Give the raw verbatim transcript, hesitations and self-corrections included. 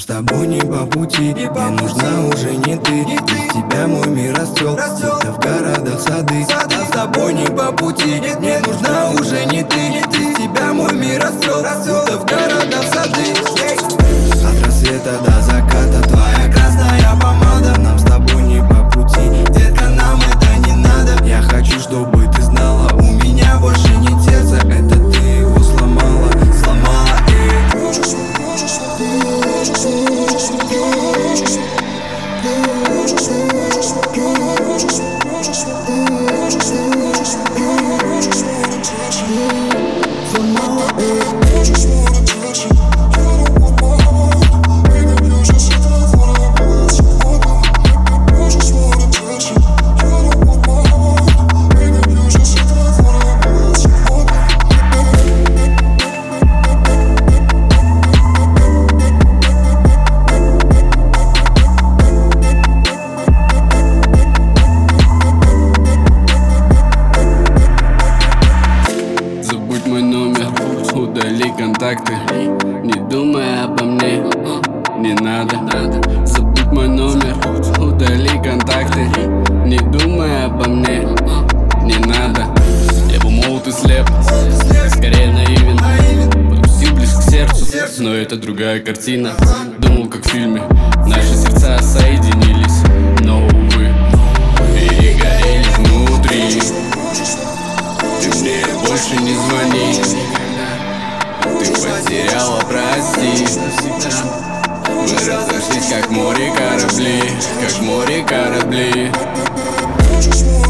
с тобой не по пути, мне нужна уже не ты. Без тебя мой мир расцвел, будто в городах сады. Нам с тобой не по пути, мне нужна уже не ты. Без тебя мой мир расцвел, будто в городах сады. От рассвета до заката твоя красная помада. Нам с тобой не по пути, детка, нам это не надо. Я хочу, чтобы ты знала, у меня больше нет сердца, это ты его сломала, сломала. Удали контакты, не думай обо мне, не надо. Забудь мой номер, удали контакты, не думай обо мне, не надо. Я был молод и слеп, скорее наивен, подпустил близко к сердцу, но это другая картина. Думал, как в фильме, наши сердца соединились, но, увы, перегорели внутри. Ты мне больше не звони, ты потеряла, прости. Мы разошлись, как море корабли, как море корабли.